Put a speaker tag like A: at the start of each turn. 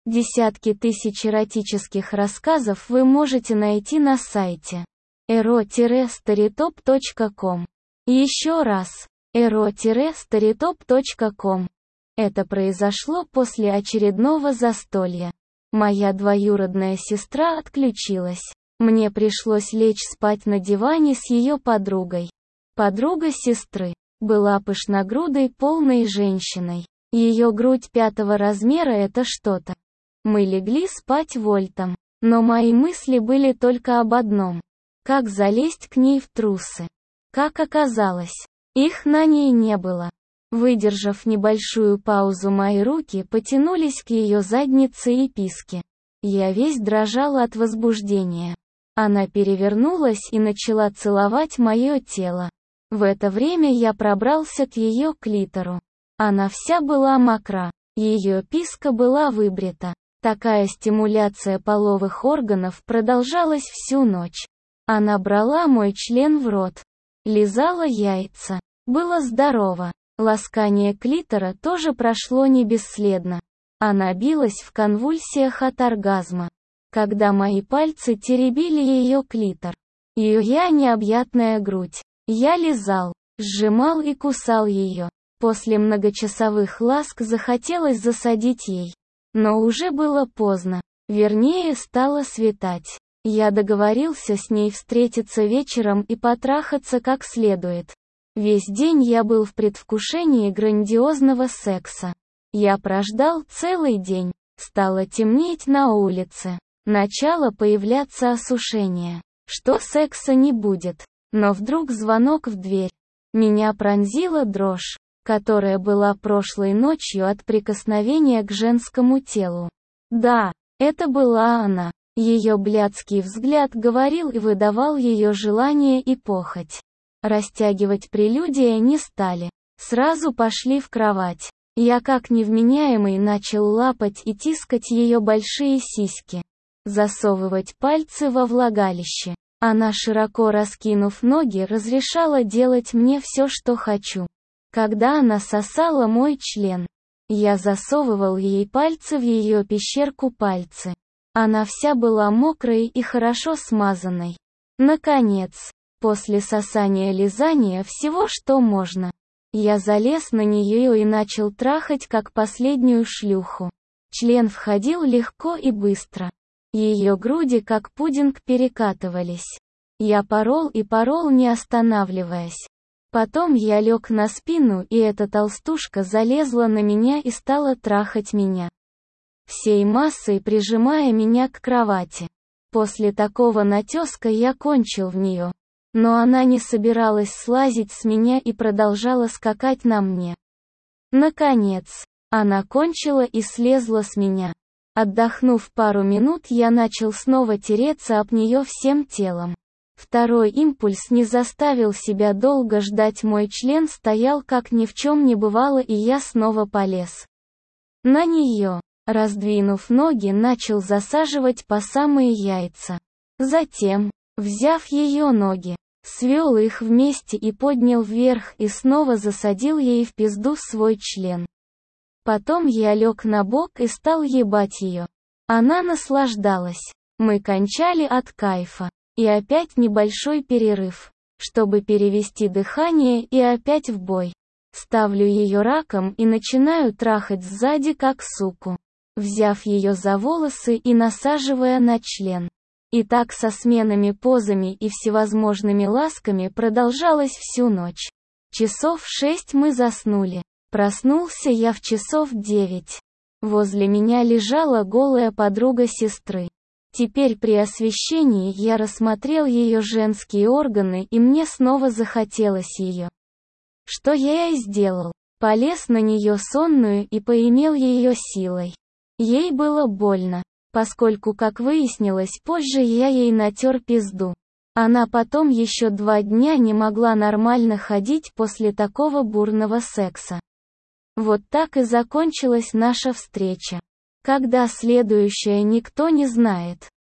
A: Десятки тысяч эротических рассказов вы можете найти на сайте ero-storytop.com. Еще раз, ero-storytop.com. Это произошло после очередного застолья. Моя двоюродная сестра отключилась. Мне пришлось лечь спать на диване с ее подругой. Подруга сестры была пышногрудой полной женщиной. Ее грудь 5-го размера — это что-то. Мы легли спать вольтом, но мои мысли были только об одном. Как залезть к ней в трусы? Как оказалось, их на ней не было. Выдержав небольшую паузу, мои руки потянулись к ее заднице и писке. Я весь дрожал от возбуждения. Она перевернулась и начала целовать мое тело. В это время я пробрался к ее клитору. Она вся была мокра, ее писка была выбрита. Такая стимуляция половых органов продолжалась всю ночь. Она брала мой член в рот, лизала яйца. Было здорово. Ласкание клитора тоже прошло не бесследно. Она билась в конвульсиях от оргазма, когда мои пальцы теребили ее клитор. Ее необъятная грудь. Я лизал, сжимал и кусал ее. После многочасовых ласк захотелось засадить ей. Но уже было поздно. Вернее, стало светать. Я договорился с ней встретиться вечером и потрахаться как следует. Весь день я был в предвкушении грандиозного секса. Я прождал целый день. Стало темнеть на улице. Начало появляться осушение. Что секса не будет. Но вдруг звонок в дверь. Меня пронзила дрожь, которая была прошлой ночью от прикосновения к женскому телу. Да, это была она. Ее блядский взгляд говорил и выдавал ее желание и похоть. Растягивать прелюдия не стали. Сразу пошли в кровать. Я как невменяемый начал лапать и тискать ее большие сиськи. Засовывать пальцы во влагалище. Она, широко раскинув ноги, разрешала делать мне все, что хочу. Когда она сосала мой член, я засовывал ей пальцы в ее пещерку пальцы. Она вся была мокрой и хорошо смазанной. Наконец, после сосания-лизания всего, что можно, я залез на нее и начал трахать как последнюю шлюху. Член входил легко и быстро. Ее груди как пудинг перекатывались. Я порол и порол, не останавливаясь. Потом я лег на спину, и эта толстушка залезла на меня и стала трахать меня, всей массой прижимая меня к кровати. После такого натеска я кончил в нее. Но она не собиралась слазить с меня и продолжала скакать на мне. Наконец, она кончила и слезла с меня. Отдохнув пару минут, я начал снова тереться об нее всем телом. Второй импульс не заставил себя долго ждать, мой член стоял как ни в чем не бывало, и я снова полез на нее. Раздвинув ноги, начал засаживать по самые яйца. Затем, взяв ее ноги, свел их вместе и поднял вверх и снова засадил ей в пизду свой член. Потом я лег на бок и стал ебать ее. Она наслаждалась. Мы кончали от кайфа. И опять небольшой перерыв, чтобы перевести дыхание, и опять в бой. Ставлю ее раком и начинаю трахать сзади как суку, взяв ее за волосы и насаживая на член. И так со сменами позами и всевозможными ласками продолжалось всю ночь. Часов 6 мы заснули. Проснулся я в часов 9. Возле меня лежала голая подруга сестры. Теперь при освещении я рассмотрел ее женские органы, и мне снова захотелось ее. Что я и сделал. Полез на нее сонную и поимел ее силой. Ей было больно, поскольку, как выяснилось позже, я ей натер пизду. Она потом еще 2 дня не могла нормально ходить после такого бурного секса. Вот так и закончилась наша встреча. Когда следующая, никто не знает.